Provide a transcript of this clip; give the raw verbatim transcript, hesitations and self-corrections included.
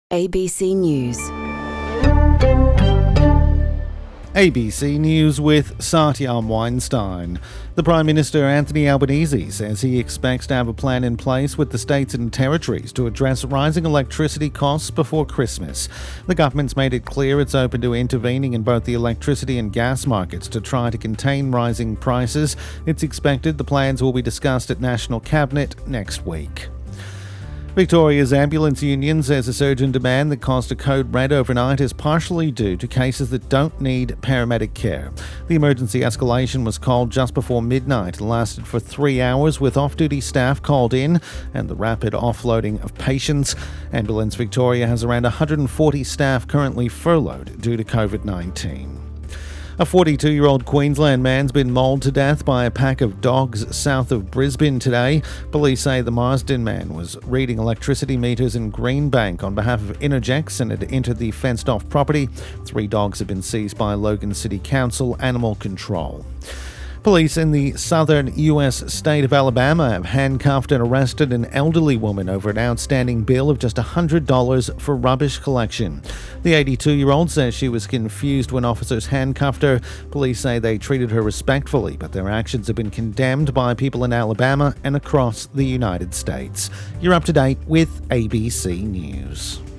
A B C News. A B C News with Satyam Weinstein. The Prime Minister Anthony Albanese says he expects to have a plan in place with the states and territories to address rising electricity costs before Christmas. The government's made it clear it's open to intervening in both the electricity and gas markets to try to contain rising prices. It's expected the plans will be discussed at National Cabinet next week. Victoria's ambulance union says a surge in demand that caused a code red overnight is partially due to cases that don't need paramedic care. The emergency escalation was called just before midnight and lasted for three hours with off-duty staff called in and the rapid offloading of patients. Ambulance Victoria has around one hundred forty staff currently furloughed due to covid nineteen. A forty-two-year-old Queensland man's been mauled to death by a pack of dogs south of Brisbane today. Police say the Marsden man was reading electricity meters in Greenbank on behalf of Intergex and had entered the fenced-off property. Three dogs have been seized by Logan City Council Animal Control. Police in the southern U S state of Alabama have handcuffed and arrested an elderly woman over an outstanding bill of just one hundred dollars for rubbish collection. The eighty-two-year-old says she was confused when officers handcuffed her. Police say they treated her respectfully, but their actions have been condemned by people in Alabama and across the United States. You're up to date with A B C News.